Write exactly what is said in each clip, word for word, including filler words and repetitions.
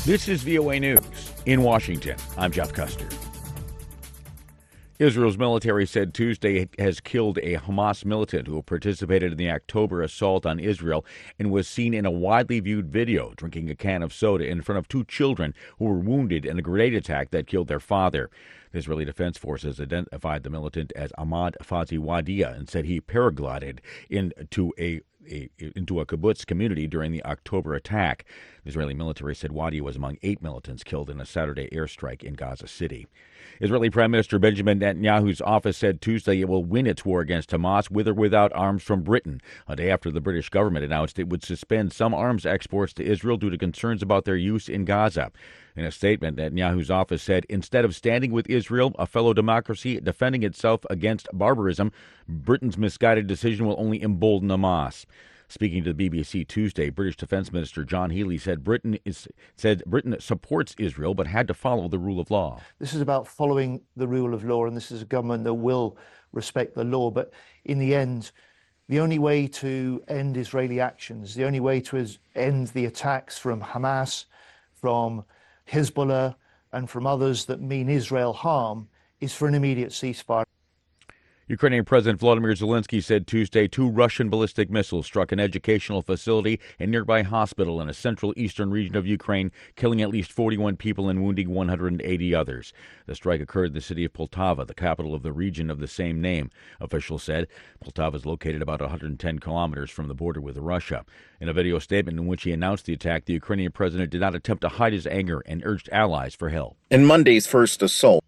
This is V O A News. In Washington, I'm Jeff Custer. Israel's military said Tuesday it has killed a Hamas militant who participated in the October assault on Israel and was seen in a widely viewed video drinking a can of soda in front of two children who were wounded in a grenade attack that killed their father. The Israeli Defense Forces identified the militant as Ahmad Fazi Wadia and said he paraglided into a A, into a kibbutz community during the October attack. The Israeli military said Wadi was among eight militants killed in a Saturday airstrike in Gaza City. Israeli Prime Minister Benjamin Netanyahu's office said Tuesday it will win its war against Hamas with or without arms from Britain, a day after the British government announced it would suspend some arms exports to Israel due to concerns about their use in Gaza. In a statement, Netanyahu's office said, instead of standing with Israel, a fellow democracy defending itself against barbarism, Britain's misguided decision will only embolden Hamas. Speaking to the B B C Tuesday, British Defense Minister John Healey said Britain is said Britain supports Israel but had to follow the rule of law. This is about following the rule of law, and this is a government that will respect the law. But in the end, the only way to end Israeli actions, the only way to end the attacks from Hamas, from Hezbollah, and from others that mean Israel harm is for an immediate ceasefire. Ukrainian President Volodymyr Zelensky said Tuesday two Russian ballistic missiles struck an educational facility and nearby hospital in a central eastern region of Ukraine, killing at least forty-one people and wounding one hundred eighty others. The strike occurred in the city of Poltava, the capital of the region of the same name. Officials said Poltava is located about one hundred ten kilometers from the border with Russia. In a video statement in which he announced the attack, the Ukrainian president did not attempt to hide his anger and urged allies for help. In Monday's first assault,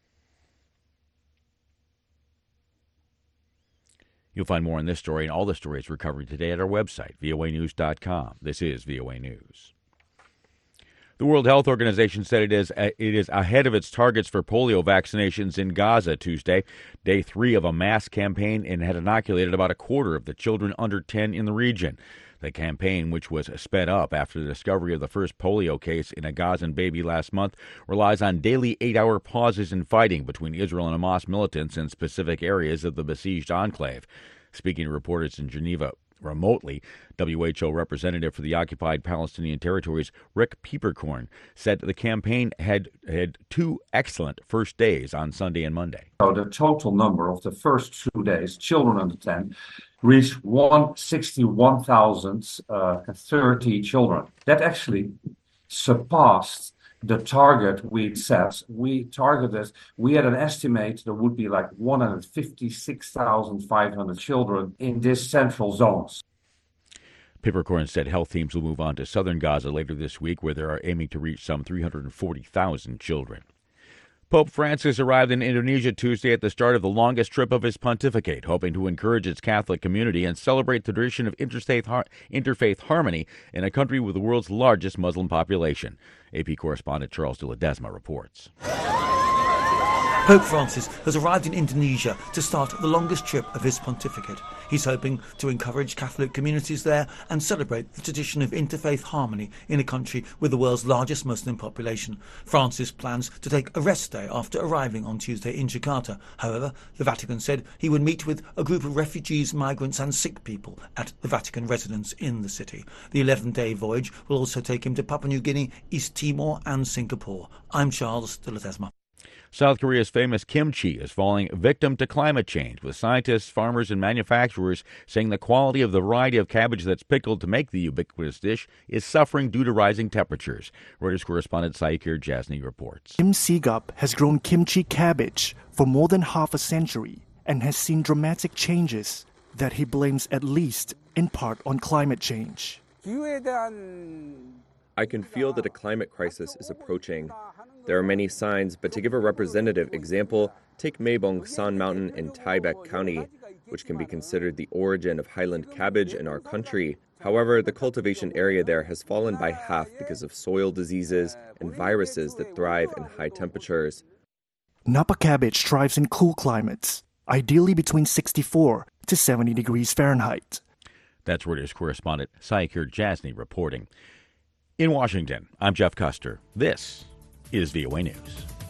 you'll find more on this story and all the stories we're covering today at our website, V O A news dot com. This is V O A News. The World Health Organization said it is it is ahead of its targets for polio vaccinations in Gaza Tuesday, day three of a mass campaign, and had inoculated about a quarter of the children under ten in the region. The campaign, which was sped up after the discovery of the first polio case in a Gazan baby last month, relies on daily eight-hour pauses in fighting between Israel and Hamas militants in specific areas of the besieged enclave. Speaking to reporters in Geneva remotely, W H O representative for the occupied Palestinian territories, Rick Peeperkorn, said the campaign had had two excellent first days on Sunday and Monday. So the total number of the first two days, children under ten, reached one hundred sixty-one thousand thirty children. That actually surpassed the target we set. We targeted, we had an estimate there would be like one hundred fifty-six thousand five hundred children in this central zones. Pippercorn said health teams will move on to southern Gaza later this week, where they are aiming to reach some three hundred forty thousand children. Pope Francis arrived in Indonesia Tuesday at the start of the longest trip of his pontificate, hoping to encourage its Catholic community and celebrate the tradition of interfaith, har- interfaith harmony in a country with the world's largest Muslim population. A P correspondent Charles de Ledesma reports. Pope Francis has arrived in Indonesia to start the longest trip of his pontificate. He's hoping to encourage Catholic communities there and celebrate the tradition of interfaith harmony in a country with the world's largest Muslim population. Francis plans to take a rest day after arriving on Tuesday in Jakarta. However, the Vatican said he would meet with a group of refugees, migrants and sick people at the Vatican residence in the city. The eleven-day voyage will also take him to Papua New Guinea, East Timor and Singapore. I'm Charles de Ledesma. South Korea's famous kimchi is falling victim to climate change, with scientists, farmers, and manufacturers saying the quality of the variety of cabbage that's pickled to make the ubiquitous dish is suffering due to rising temperatures. Reuters correspondent Saikir Jasny reports. Kim Sigap has grown kimchi cabbage for more than half a century and has seen dramatic changes that he blames at least in part on climate change. I can feel that a climate crisis is approaching. There are many signs, but to give a representative example, take Maebong San Mountain in Taebaek County, which can be considered the origin of highland cabbage in our country. However, the cultivation area there has fallen by half because of soil diseases and viruses that thrive in high temperatures. Napa cabbage thrives in cool climates, ideally between sixty-four to seventy degrees Fahrenheit. That's Reuters correspondent Saikir Jasny reporting. In Washington, I'm Jeff Custer. This is V O A News.